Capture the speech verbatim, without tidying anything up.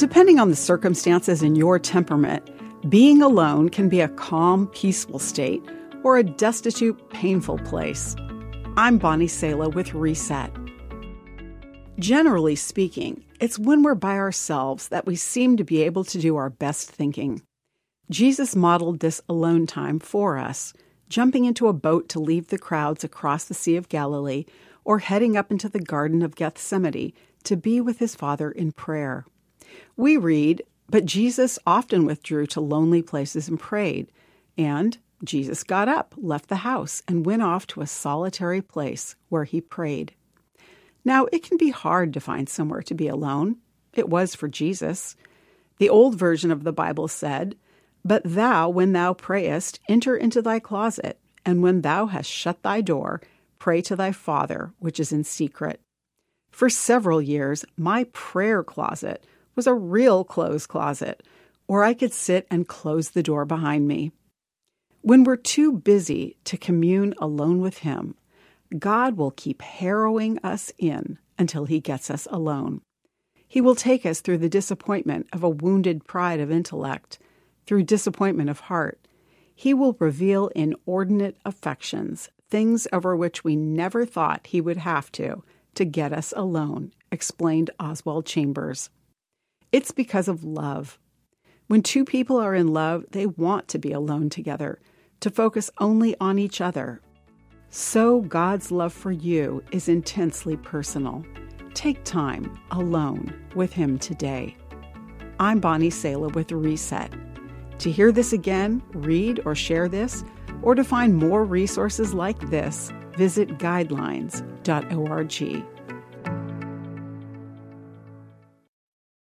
Depending on the circumstances and your temperament, being alone can be a calm, peaceful state or a destitute, painful place. I'm Bonnie Sala with Reset. Generally speaking, it's when we're by ourselves that we seem to be able to do our best thinking. Jesus modeled this alone time for us, jumping into a boat to leave the crowds across the Sea of Galilee or heading up into the Garden of Gethsemane to be with his Father in prayer. We read, "But Jesus often withdrew to lonely places and prayed, and Jesus got up, left the house, and went off to a solitary place where he prayed." Now, it can be hard to find somewhere to be alone. It was for Jesus. The old version of the Bible said, "But thou, when thou prayest, enter into thy closet, and when thou hast shut thy door, pray to thy Father, which is in secret." For several years, my prayer closet was a real clothes closet, where I could sit and close the door behind me. When we're too busy to commune alone with him, God will keep harrowing us in until he gets us alone. He will take us through the disappointment of a wounded pride of intellect, through disappointment of heart. He will reveal inordinate affections, things over which we never thought he would have to, to get us alone, explained Oswald Chambers. It's because of love. When two people are in love, they want to be alone together, to focus only on each other. So God's love for you is intensely personal. Take time alone with him today. I'm Bonnie Sala with Reset. To hear this again, read or share this, or to find more resources like this, visit guidelines dot org.